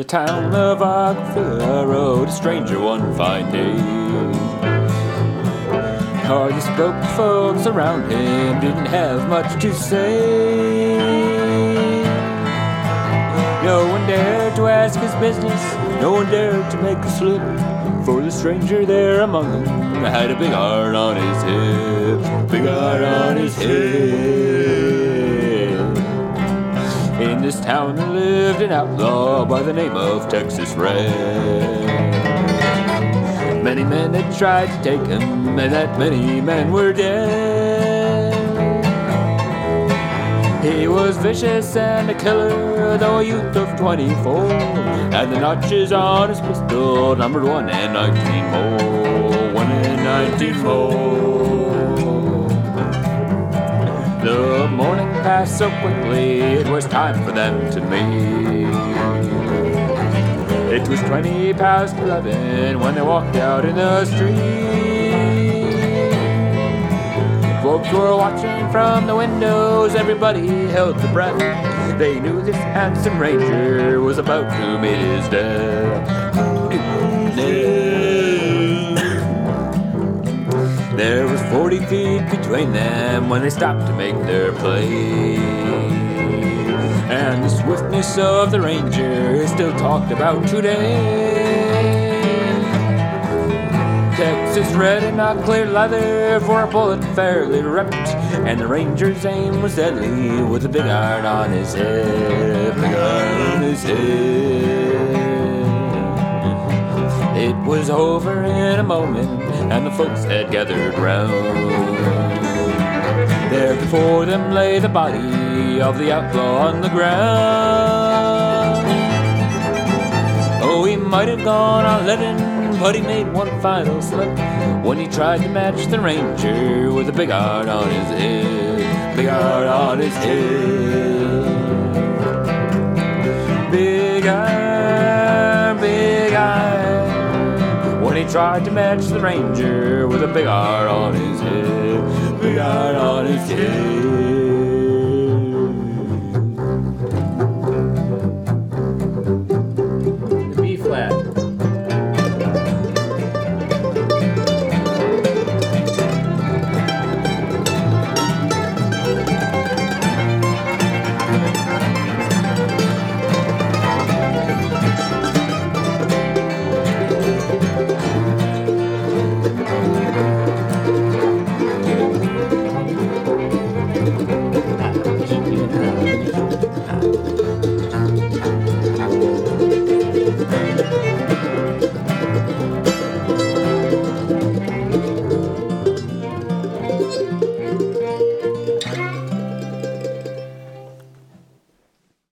town of Aquafina rode a stranger one fine day. All the broke folks around him didn't have much to say. No one dared to ask his business, no one dared to make a slip, for the stranger there among them had a big heart on his hip, big heart on his head. In this town there lived an outlaw by the name of Texas Red. Many men had tried to take him, and that many men were dead. He was vicious and a killer, though a youth of 24, and the notches on his pistol numbered 1 and 19 more, 1 and 19 more. The morning passed so quickly, it was time for them to meet. It was 20 past 11 when they walked out in the street. Folks were watching from the windows, everybody held their breath. They knew this handsome ranger was about to meet his death. There was 40 feet between them when they stopped to make their play. And the swiftness of the ranger is still talked about today. Texas Red and not clear leather for a bullet fairly ripped, and the ranger's aim was deadly with a big iron on his head, big iron on his head. It was over in a moment, and the folks had gathered round. There before them lay the body of the outlaw on the ground. Oh, he might have gone on letting, but he made one final slip when he tried to match the ranger with a big heart on his head, big heart on his head. Big iron, big iron, when he tried to match the ranger with a big heart on his head, big heart on his head.